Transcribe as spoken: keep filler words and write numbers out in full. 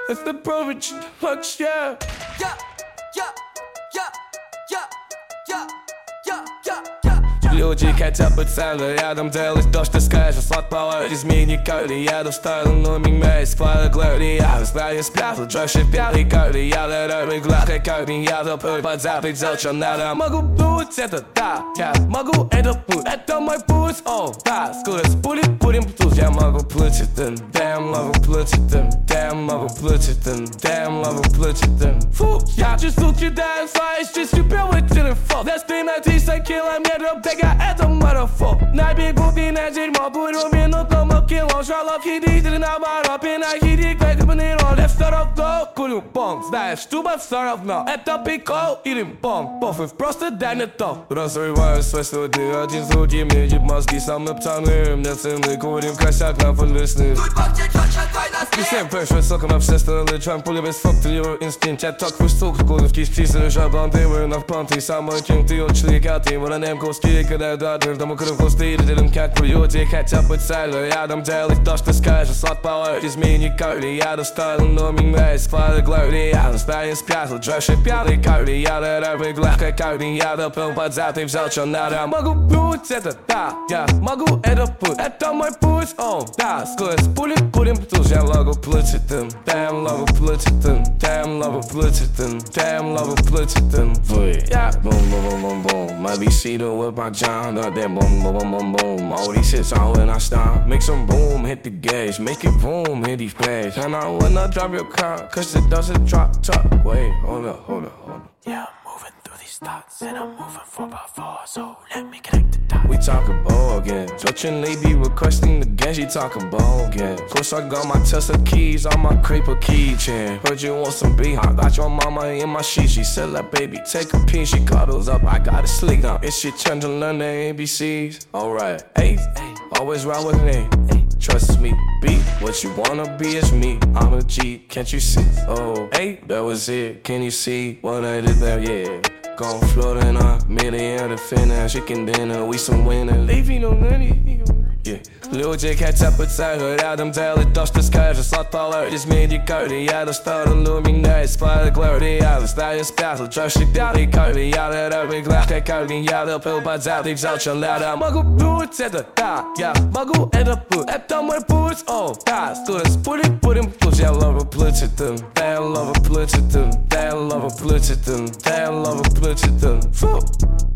It's the privilege, lunch, yeah. Yeah, yeah, yeah, yeah, yeah, yeah, yeah, yeah. Люди хотят быть цельны, рядом делать то, что скажешь. Слот-пауэр, измени карты, еду в сторону меня из пары главы. Я знаю, спрятал, Джоши пятый карты. Я дорогой гладкой карты, я тупой под запад, делал, что надо. Могу быть это, да, я могу это путь. Это мой путь, о, да, скорость пули, будем тут. Я могу плыть этим, damn, могу плыть этим, damn, могу плыть этим, damn, могу плыть этим. Фу, я чувствую, кидаю свои счастья, первый телефон. Для тринадцать километров бега, это марафон. На бегу и на дерьмо, буду минутному кило. Шалов хиди, ты наоборот, и на хиди, как банерон. Я все равно курю понг, знаешь, тупо все равно. Это прикол или понг, пофиг, просто дай мне то. Разрываю свой студии, один с другим едет мозги. Самым птаным, нет цены, курим косяк на фуллисны. Тут бабки чёрча, твой на И всем пэш, соком на все стороны. Джам пули без фактурирую инстинкт. Я так выстук, курю в кисти, заряжаю блонды. Вырнув понты, самый кем ты учли, как ты. Воронем куски, когда дадим, тому крылку стиль. Делим как люди, хотят быть цельны. Рядом делать то, что скажешь. Слот-пауэр, измени карты. Я достал, но меня из пары главы. Я знаю, спрятал, Джоши пятый карты. Я дорогой гладкой карты. Я допил под зад и взял, что надо. Могу быть это, да, я могу это путь. Это мой путь, о, да, скорость пули, будем тут. Я могу плыть этим, damn, могу плыть этим, damn, могу плыть этим, damn, могу плыть этим. Вы, я, boom, boom, boom, boom. My B C to whip my John, up there, boom, boom, boom, boom, boom. All these hits on when I stop. Make some boom, hit the gas, make it boom, hit these flags. And I will not drop your car, cause it doesn't drop top. Wait, hold up, hold up, hold up. Yeah, I'm moving through these thoughts, and I'm moving four by four, so let me connect the dots. We talking ball again. Judging they be requesting again. She talking ball again. Of course I got my Tesla keys on my creeper keychain. Heard you want some beef. I got your mama in my sheet. She said, "Let baby take a piece." She cuddles up. I gotta sleep now. It's your turn to learn the A B Cs. Alright, hey, always ride with me. Trust me, be what you wanna be is me. I'm a G, can't you see? Oh, hey, that was it. Can you see what I did there? Yeah. Gon' floating up, million to finish. Chicken dinner, we some winners. Leaving no money. Yeah. Люди хотят быть цельны, рядом делать то, что скажешь. Слот-пауэр, измени карты. Я достал, но меня из пары главы. Я знаю, спрятал, Джоши пятый карты. Я дорогой гладкой карты. Я допил под зад и взял, что надо. Могу быть это, да, я могу это путь. Это мой путь, о, да, скорость пули, будем тут. Я ловлю плыть этим, damn, ловлю плыть этим, damn, ловлю плыть этим, damn, ловлю плыть этим. Фу.